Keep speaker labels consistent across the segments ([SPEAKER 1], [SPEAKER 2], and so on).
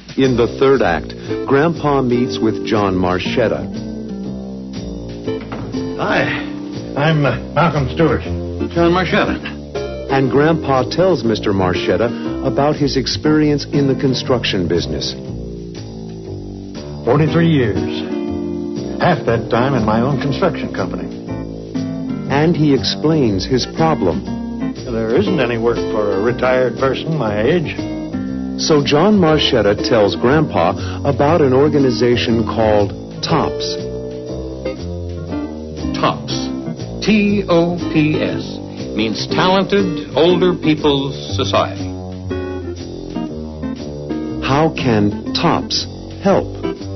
[SPEAKER 1] In the third act, Grandpa meets with John Marchetta.
[SPEAKER 2] Hi, I'm Malcolm Stewart.
[SPEAKER 3] John Marchetta.
[SPEAKER 1] And Grandpa tells Mr. Marchetta about his experience in the construction business.
[SPEAKER 2] 43 years. Half that time in my own construction company.
[SPEAKER 1] And he explains his problem.
[SPEAKER 2] There isn't any work for a retired person my age.
[SPEAKER 1] So John Marchetta tells Grandpa about an organization called TOPS.
[SPEAKER 3] TOPS. T-O-P-S. Means Talented Older People's Society.
[SPEAKER 1] How can TOPS help?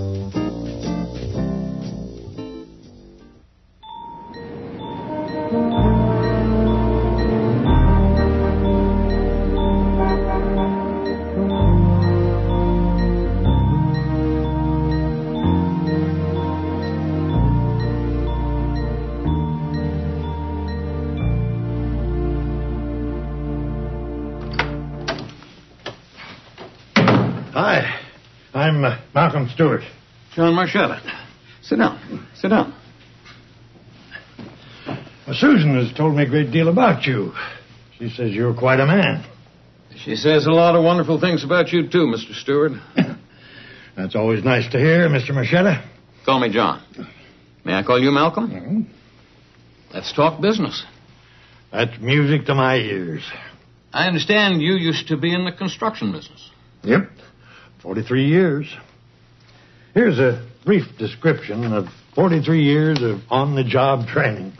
[SPEAKER 2] Hi, I'm Malcolm Stewart.
[SPEAKER 3] John Marchetta. Sit down. Sit down.
[SPEAKER 2] Well, Susan has told me a great deal about you. She says you're quite a man.
[SPEAKER 3] She says a lot of wonderful things about you, too, Mr. Stewart.
[SPEAKER 2] That's always nice to hear, Mr. Marchetta.
[SPEAKER 3] Call me John. May I call you Malcolm?
[SPEAKER 2] Mm-hmm.
[SPEAKER 3] Let's talk business.
[SPEAKER 2] That's music to my ears.
[SPEAKER 3] I understand you used to be in the construction business.
[SPEAKER 2] Yep, 43 years. Here's a brief description of 43 years of on-the-job training.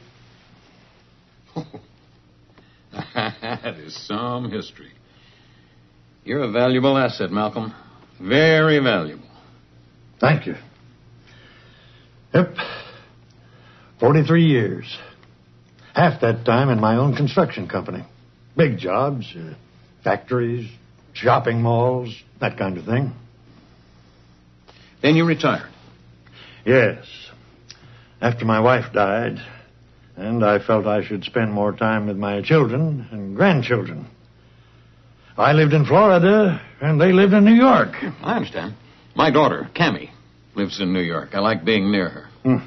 [SPEAKER 3] That is some history. You're a valuable asset, Malcolm. Very valuable.
[SPEAKER 2] Thank you. Yep, 43 years. Half that time in my own construction company. Big jobs, factories, shopping malls, that kind of thing.
[SPEAKER 3] Then you retired?
[SPEAKER 2] Yes. After my wife died, and I felt I should spend more time with my children and grandchildren. I lived in Florida, and they lived in New York.
[SPEAKER 3] I understand. My daughter, Cammie, lives in New York. I like being near her.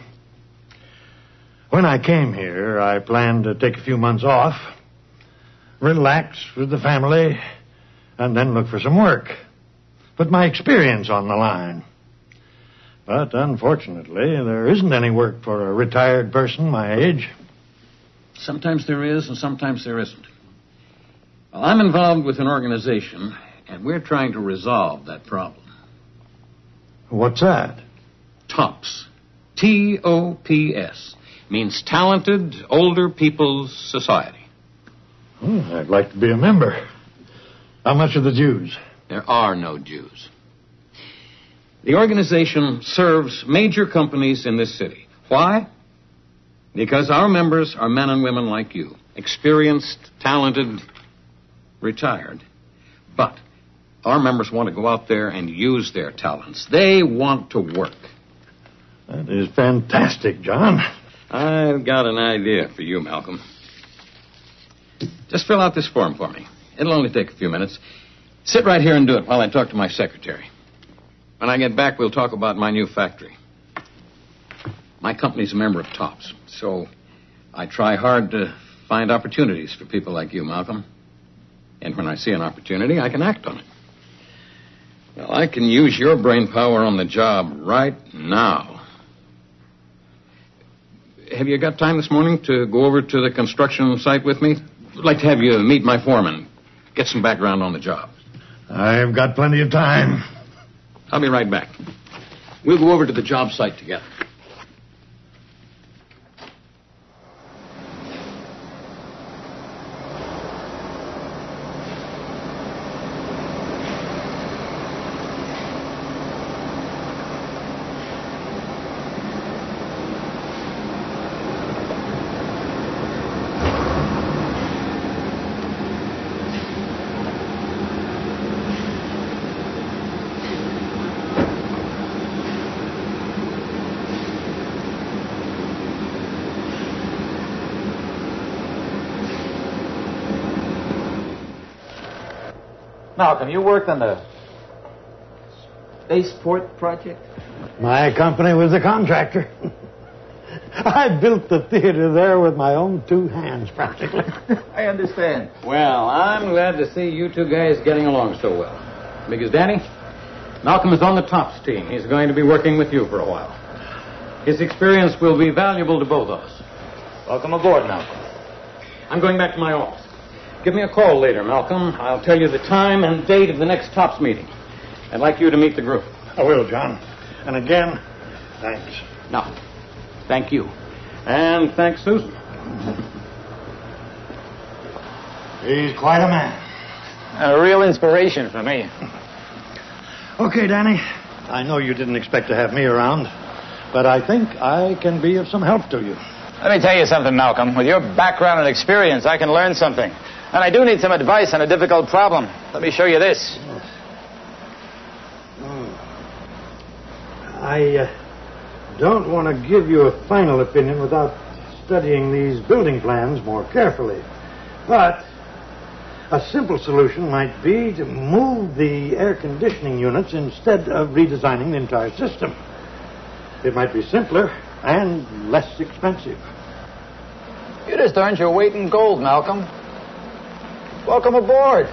[SPEAKER 2] When I came here, I planned to take a few months off, relax with the family, and then look for some work. Put my experience on the line. But unfortunately, there isn't any work for a retired person my age.
[SPEAKER 3] Sometimes there is, and sometimes there isn't. Well, I'm involved with an organization, and we're trying to resolve that problem.
[SPEAKER 2] What's that?
[SPEAKER 3] TOPS. T-O-P-S. Means Talented Older People's Society.
[SPEAKER 2] I'd like to be a member. How much are the dues?
[SPEAKER 3] There are no dues. The organization serves major companies in this city. Why? Because our members are men and women like you. Experienced, talented, retired. But our members want to go out there and use their talents. They want to work.
[SPEAKER 2] That is fantastic, John.
[SPEAKER 3] I've got an idea for you, Malcolm. Just fill out this form for me. It'll only take a few minutes. Sit right here and do it while I talk to my secretary. When I get back, we'll talk about my new factory. My company's a member of TOPS, so I try hard to find opportunities for people like you, Malcolm. And when I see an opportunity, I can act on it. Well, I can use your brain power on the job right now. Have you got time this morning to go over to the construction site with me? I'd like to have you meet my foreman, get some background on the job.
[SPEAKER 2] I've got plenty of time.
[SPEAKER 3] I'll be right back. We'll go over to the job site together.
[SPEAKER 4] Malcolm, you worked on the spaceport project?
[SPEAKER 2] My company was the contractor. I built the theater there with my own two hands, practically.
[SPEAKER 4] I understand.
[SPEAKER 3] Well, I'm glad to see you two guys getting along so well. Because, Danny, Malcolm is on the TOPS team. He's going to be working with you for a while. His experience will be valuable to both of us.
[SPEAKER 4] Welcome aboard, Malcolm.
[SPEAKER 3] I'm going back to my office. Give me a call later, Malcolm. I'll tell you the time and date of the next TOPS meeting. I'd like you to meet the group.
[SPEAKER 2] I will, John. And again, thanks.
[SPEAKER 3] No. Thank you. And thanks, Susan.
[SPEAKER 2] He's quite a man.
[SPEAKER 4] A real inspiration for me.
[SPEAKER 2] Okay, Danny. I know you didn't expect to have me around, but I think I can be of some help to you.
[SPEAKER 4] Let me tell you something, Malcolm. With your background and experience, I can learn something. And I do need some advice on a difficult problem. Let me show you this.
[SPEAKER 2] I don't want to give you a final opinion without studying these building plans more carefully. But a simple solution might be to move the air conditioning units instead of redesigning the entire system. It might be simpler and less expensive.
[SPEAKER 4] You just earned your weight in gold, Malcolm. Welcome aboard.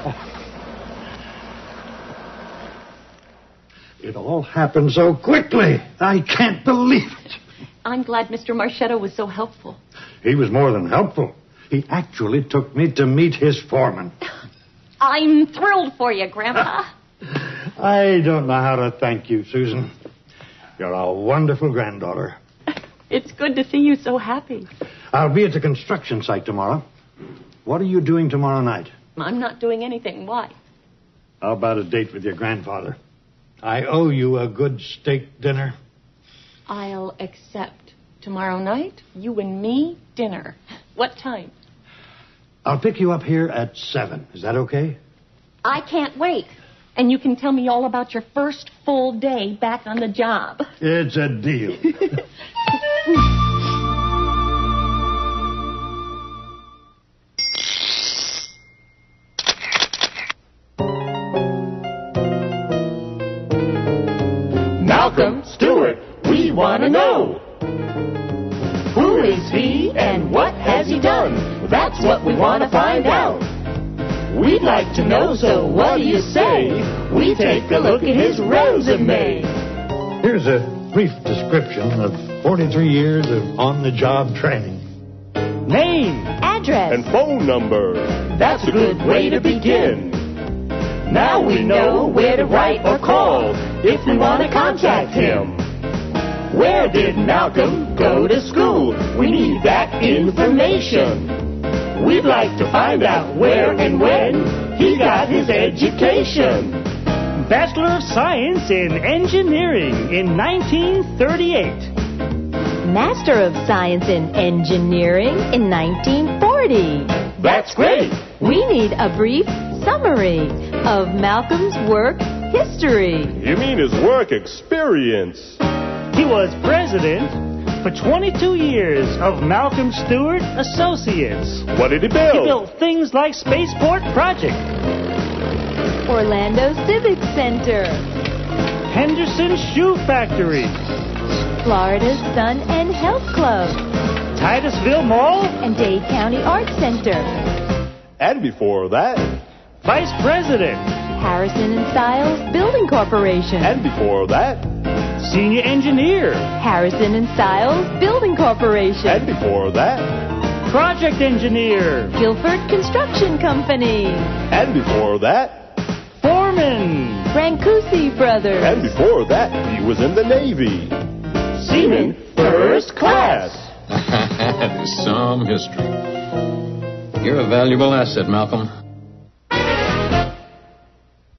[SPEAKER 2] It all happened so quickly. I can't believe it.
[SPEAKER 5] I'm glad Mr. Marchetta was so helpful.
[SPEAKER 2] He was more than helpful. He actually took me to meet his foreman.
[SPEAKER 5] I'm thrilled for you, Grandpa.
[SPEAKER 2] I don't know how to thank you, Susan. You're a wonderful granddaughter.
[SPEAKER 5] It's good to see you so happy.
[SPEAKER 2] I'll be at the construction site tomorrow. What are you doing tomorrow night?
[SPEAKER 5] I'm not doing anything. Why?
[SPEAKER 2] How about a date with your grandfather? I owe you a good steak dinner.
[SPEAKER 5] I'll accept. Tomorrow night, you and me, dinner. What time?
[SPEAKER 2] I'll pick you up here at 7. Is that okay?
[SPEAKER 5] I can't wait. And you can tell me all about your first full day back on the job.
[SPEAKER 2] It's a deal.
[SPEAKER 6] Malcolm Stewart, we want to know. Who is he and what has he done? That's what we want to find out. We'd like to know, so what do you say? We take a look at his resume.
[SPEAKER 2] Here's a brief description of 43 years of on-the-job training.
[SPEAKER 6] Name,
[SPEAKER 5] Address.
[SPEAKER 6] and phone number. That's a good way to begin. Now we know where to write or call if we want to contact him. Where did Malcolm go to school? We need that information. We'd like to find out where and when he got his education.
[SPEAKER 7] Bachelor of Science in Engineering in 1938.
[SPEAKER 8] Master of Science in Engineering in 1940.
[SPEAKER 6] That's great.
[SPEAKER 8] We need a brief summary of Malcolm's work history.
[SPEAKER 6] You mean his work experience?
[SPEAKER 7] He was president for 22 years of Malcolm Stewart Associates.
[SPEAKER 6] What did he
[SPEAKER 7] He
[SPEAKER 6] build?
[SPEAKER 7] built things like Spaceport Project,
[SPEAKER 8] Orlando Civic Center,
[SPEAKER 7] Henderson Shoe Factory,
[SPEAKER 8] Florida's Sun and Health Club,
[SPEAKER 7] Titusville Mall,
[SPEAKER 8] and Dade County Art Center.
[SPEAKER 6] And before that,
[SPEAKER 7] Vice President,
[SPEAKER 8] Harrison and Styles Building Corporation.
[SPEAKER 6] and before that,
[SPEAKER 7] Senior Engineer,
[SPEAKER 8] Harrison and Styles Building Corporation.
[SPEAKER 6] and before that,
[SPEAKER 7] Project Engineer,
[SPEAKER 8] Guilford Construction Company.
[SPEAKER 6] and before that,
[SPEAKER 7] Foreman,
[SPEAKER 8] Brancusi Brothers.
[SPEAKER 6] and before that, he was in the Navy. Seaman First Class.
[SPEAKER 3] That is some history. You're a valuable asset, Malcolm.